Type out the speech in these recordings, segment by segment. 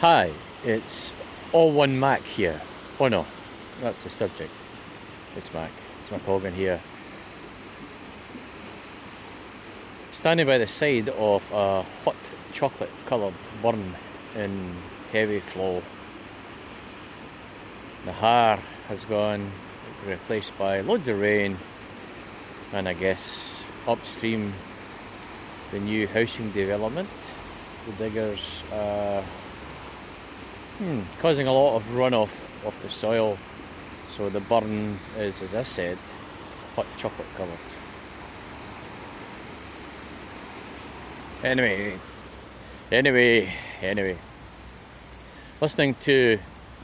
Hi, it's All One Mac here. Oh no, that's the subject. It's Mac. It's Mac Hogan here. Standing by the side of a hot chocolate coloured burn in heavy flow. The hair has gone replaced by loads of rain, and I guess upstream the new housing development, the diggers are causing a lot of runoff off the soil, so the burn is, as I said, hot chocolate coloured. Anyway, listening to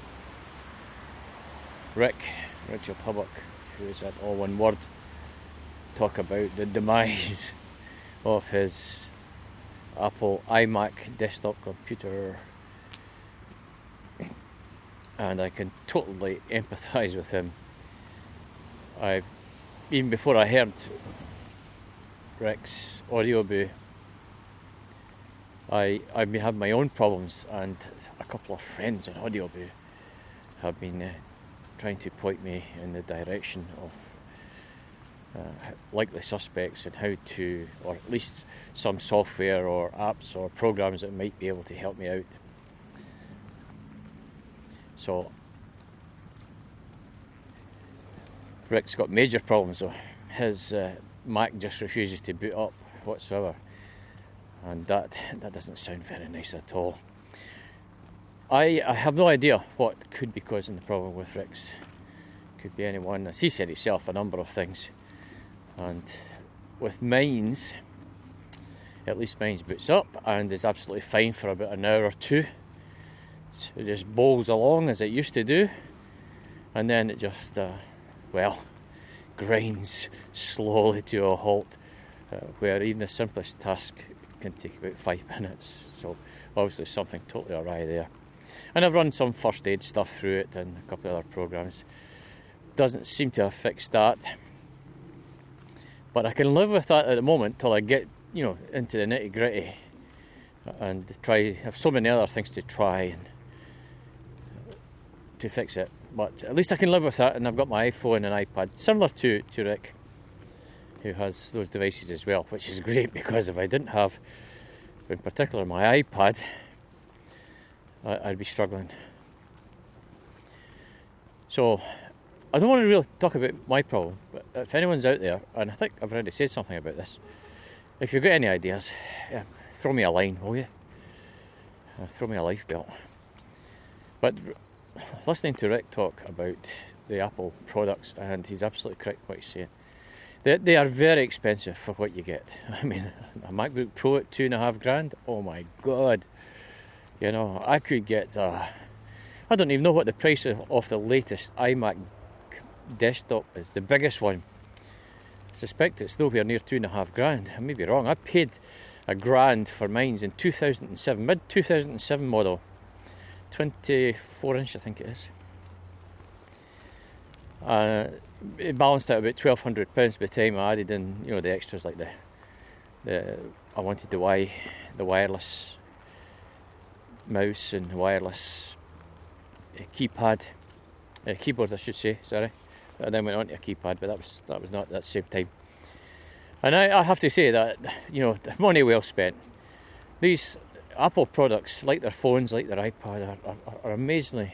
Richard Hubbock, who is at All One Word, talk about the demise of his Apple iMac desktop computer, and I can totally empathise with him. Even before I heard Rick's Audioboo, I've been having my own problems, and a couple of friends on Audioboo have been trying to point me in the direction of likely suspects and how to, or at least some software or apps or programs that might be able to help me out. So Rick's got major problems though. His Mac just refuses to boot up whatsoever, and that doesn't sound very nice at all. I have no idea what could be causing the problem with Rick's. Could be anyone, as he said himself, a number of things. And with mine's, at least mine's boots up and is absolutely fine for about an hour or two. So it just bowls along as it used to do, and then it just, grinds slowly to a halt, where even the simplest task can take about 5 minutes. So obviously something totally awry there. And I've run some first aid stuff through it and a couple of other programs. Doesn't seem to have fixed that. But I can live with that at the moment till I get, into the nitty gritty and have so many other things to try and to fix it. But at least I can live with that, and I've got my iPhone and iPad, similar to Rick, who has those devices as well, which is great, because if I didn't have, in particular, my iPad, I'd be struggling. So I don't want to really talk about my problem, but if anyone's out there, and I think I've already said something about this, if you've got any ideas, throw me a line, will you? Throw me a life belt. But listening to Rick talk about the Apple products, and he's absolutely correct what he's saying. They are very expensive for what you get. I mean, a MacBook Pro at $2,500. Oh my God! I could get I don't even know what the price of the latest iMac desktop is. The biggest one, I suspect it's nowhere near $2,500. I may be wrong. I paid $1,000 for mine in 2007, mid 2007 model. 24-inch, I think it is. It balanced out about £1,200 by the time I added in, the extras like I wanted the wireless mouse and wireless keyboard, I should say. Sorry, I then went on to a keypad, but that was not at that same time. And I have to say that money well spent. These Apple products, like their phones, like their iPad, are amazing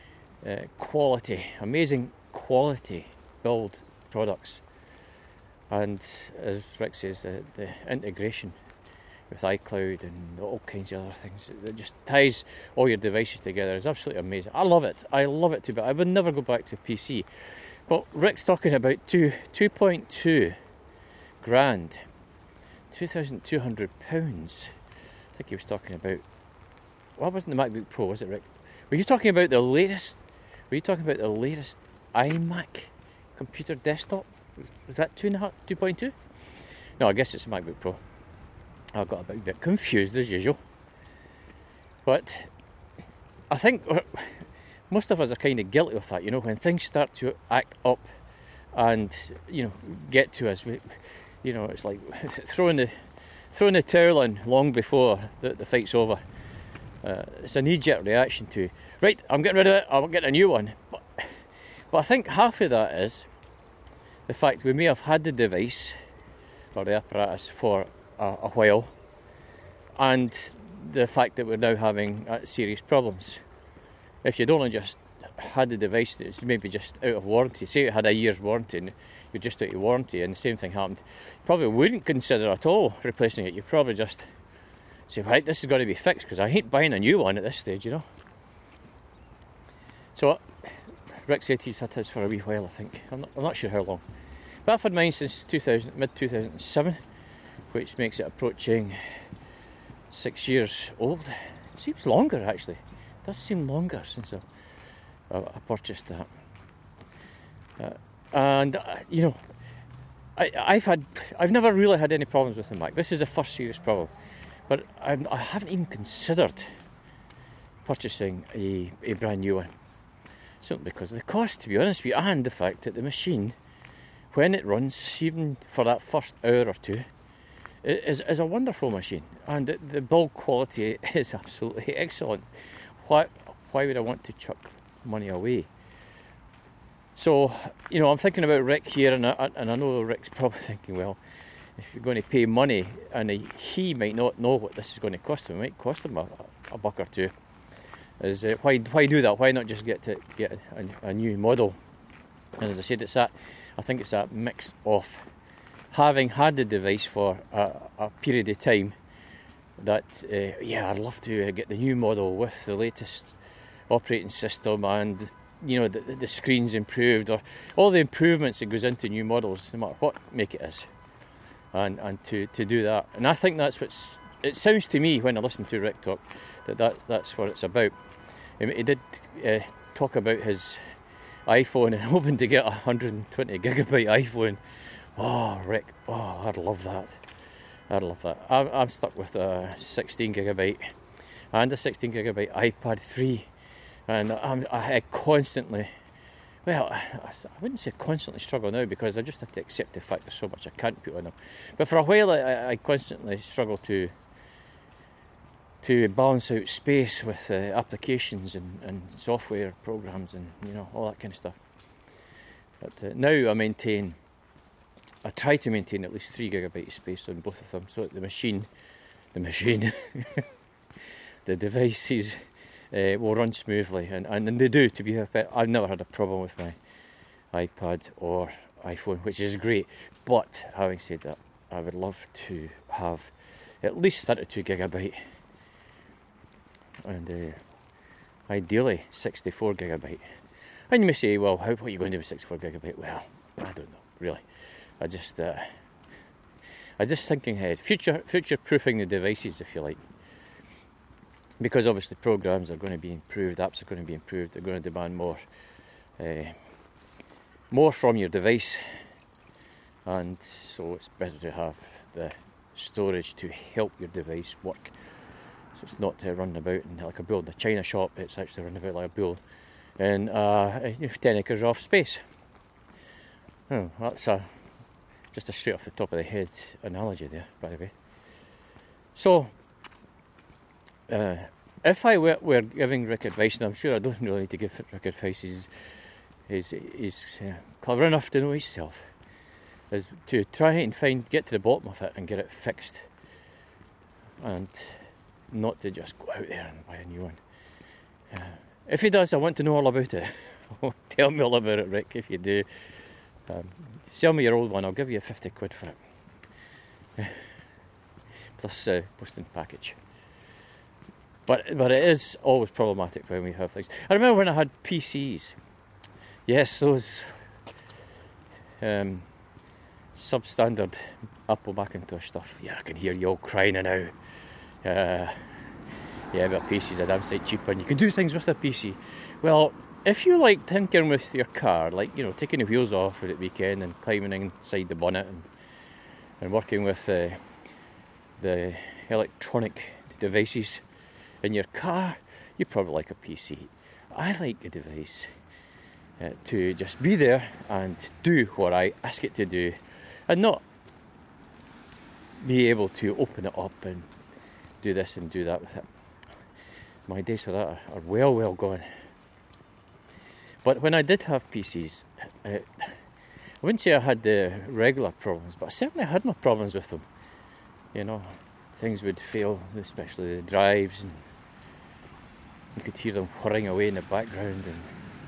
quality build products. And as Rick says, the integration with iCloud and all kinds of other things that just ties all your devices together is absolutely amazing. I love it too, but I would never go back to a PC. But Rick's talking about 2.2 grand, £2,200. I think he was talking about, well, it wasn't the MacBook Pro, was it, Rick? Were you talking about the latest iMac computer desktop? Was that 2.2? No, I guess it's a MacBook Pro. I got a bit confused as usual. But I think most of us are kind of guilty of that, when things start to act up and, get to us. It's like throwing the towel in long before the fight's over. It's a knee-jerk reaction to, right, I'm getting rid of it, I'll get a new one. But I think half of that is the fact we may have had the device or the apparatus for a while, and the fact that we're now having serious problems. If you'd only just had the device that's maybe just out of warranty, say it had a year's warranty and you're just out of warranty and the same thing happened, you probably wouldn't consider at all replacing it. You'd probably just say, right, this has got to be fixed because I hate buying a new one at this stage, you know. So Rick said he's had his for a wee while, I think. I'm not sure how long. But I've had mine since mid-2007, which makes it approaching 6 years old. It seems longer, actually. It does seem longer since I purchased that. You know, I've never really had any problems with the Mac. This is the first serious problem. But I haven't even considered purchasing a brand new one. Simply because of the cost, to be honest with you, and the fact that the machine, when it runs, even for that first hour or two, is a wonderful machine. And the build quality is absolutely excellent. Why would I want to chuck money away? So, you know, I'm thinking about Rick here, and I know Rick's probably thinking, well, if you're going to pay money, and he might not know what this is going to cost him, it might cost him a buck or two. Why do that? Why not just get a new model? And as I said, I think it's that mix of having had the device for a period of time that, I'd love to get the new model with the latest operating system and, you know, the screen's improved, or all the improvements that goes into new models, no matter what make it is. And to do that. And I think that's it sounds to me when I listen to Rick talk that's what it's about. He did talk about his iPhone and hoping to get a 120 gigabyte iPhone. Oh, Rick, I'd love that. I'm stuck with a 16 gigabyte and a 16 gigabyte iPad 3, and I constantly, well, I wouldn't say constantly struggle now, because I just have to accept the fact there's so much I can't put on them. But for a while I constantly struggle to balance out space with applications and software programs and, you know, all that kind of stuff. But now I try to maintain at least 3 gigabytes of space on both of them, so that the machine, the devices will run smoothly, and they do. To be fair, I've never had a problem with my iPad or iPhone, which is great. But having said that, I would love to have at least 32 gigabyte, and ideally 64 gigabyte. And you may say, well, what are you going to do with 64 gigabyte? Well, I don't know, really. I just thinking ahead, future-proofing the devices, if you like. Because obviously programs are going to be improved, apps are going to be improved, they're going to demand more from your device, and so it's better to have the storage to help your device work. So it's not running about like a bull in a china shop, it's actually running about like a bull in 10 acres of space. Oh, that's just a straight off the top of the head analogy there, by the way. So, if I were giving Rick advice, and I'm sure I don't really need to give Rick advice, he's clever enough to know himself, is to try and get to the bottom of it and get it fixed, and not to just go out there and buy a new one. If he does, I want to know all about it. Tell me all about it, Rick, if you do. Sell me your old one, I'll give you 50 quid for it. Plus posting package. But it is always problematic when we have things. I remember when I had PCs. Yes, those substandard Apple Macintosh stuff. Yeah, I can hear you all crying now. But PC's a damn sight cheaper, and you can do things with a PC. Well, if you like tinkering with your car, like, you know, taking the wheels off for the weekend and climbing inside the bonnet and working with the electronic devices in your car, you probably like a PC. I like a device to just be there and do what I ask it to do, and not be able to open it up and do this and do that with it. My days for that are well gone. But when I did have PCs, I wouldn't say I had the regular problems, but I certainly had my problems with them. You know, things would fail, especially the drives, and you could hear them whirring away in the background and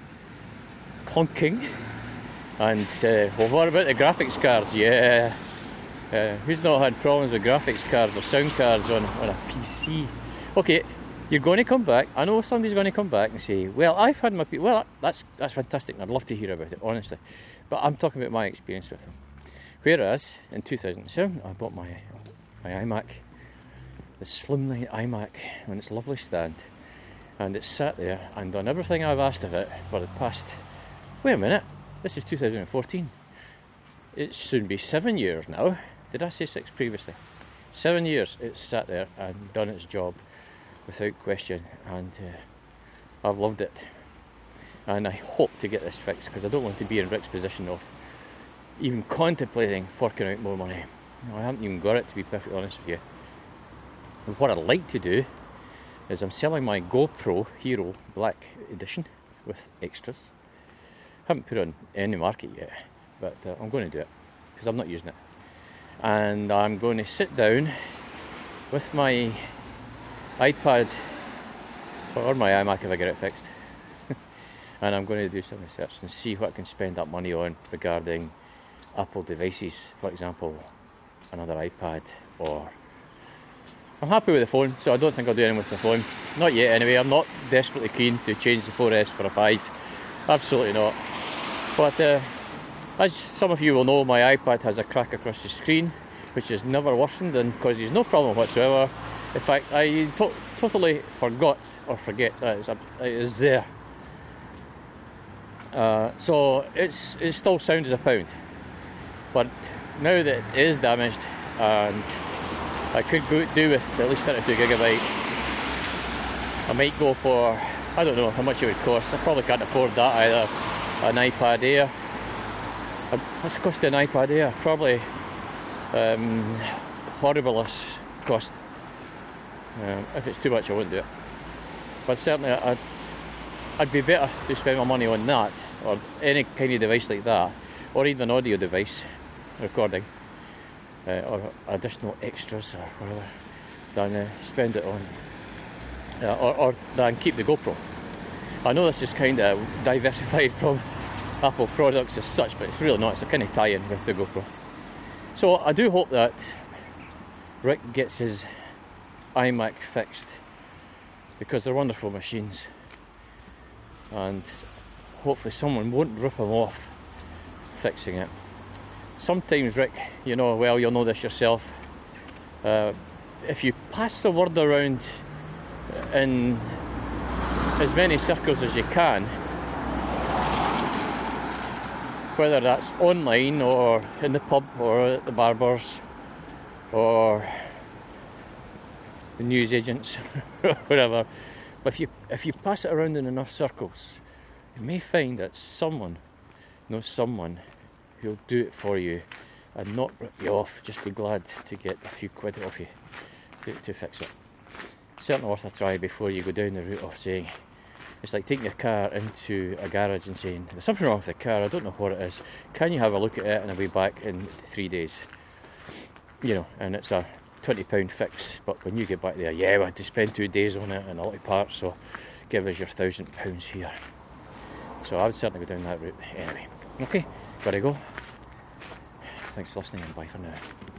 clunking. And, well, what about the graphics cards? Yeah. Who's not had problems with graphics cards or sound cards on a PC? Okay, you're going to come back. I know somebody's going to come back and say, well, I've had my... Well, that's fantastic, and I'd love to hear about it, honestly. But I'm talking about my experience with them. Whereas, in 2007, I bought my iMac, the Slimline iMac, on its lovely stand. And it's sat there and done everything I've asked of it for the past... Wait a minute, this is 2014. It soon be 7 years now. Did I say 6 previously? 7 years it's sat there and done its job without question, and I've loved it. And I hope to get this fixed, because I don't want to be in Rick's position of even contemplating forking out more money. No, I haven't even got it, to be perfectly honest with you. And what I'd like to do is I'm selling my GoPro Hero Black Edition with extras. Haven't put it on any market yet, but I'm going to do it because I'm not using it. And I'm going to sit down with my iPad or my iMac if I get it fixed, and I'm going to do some research and see what I can spend that money on regarding Apple devices, for example, another iPad, or... I'm happy with the phone, so I don't think I'll do anything with the phone. Not yet anyway. I'm not desperately keen to change the 4S for a 5. Absolutely not. But as some of you will know, my iPad has a crack across the screen, which is never worsened and causes no problem whatsoever. In fact, I totally forget that it is there. So it's still sound as a pound. But now that it is damaged, and I could do with at least 32 gigabyte, I might go for, I don't know how much it would cost. I probably can't afford that either. An iPad Air. What's the cost of an iPad Air? Probably horriblest cost. If it's too much, I wouldn't do it. But certainly I'd be better to spend my money on that, or any kind of device like that, or even an audio device recording, or additional extras or whatever, than spend it on, or than keep the GoPro. I know this is kind of diversified from Apple products as such, but it's really not. It's a kind of tie-in with the GoPro. So I do hope that Rick gets his iMac fixed, because they're wonderful machines, and hopefully someone won't rip him off fixing it. Sometimes, Rick, you know, well, you'll know this yourself, if you pass the word around in as many circles as you can, whether that's online or in the pub or at the barbers or the newsagents or whatever, but if you pass it around in enough circles, you may find that someone knows someone who'll do it for you and not rip you off, just be glad to get a few quid off you to fix it. Certainly worth a try before you go down the route of saying, it's like taking your car into a garage and saying, there's something wrong with the car, I don't know what it is, can you have a look at it and I'll be back in 3 days? You know, and it's a £20 fix, but when you get back there, yeah, we had to spend 2 days on it and a lot of parts, so give us your £1,000 here. So I would certainly go down that route anyway. Okay, gotta go. Thanks for listening, and bye for now.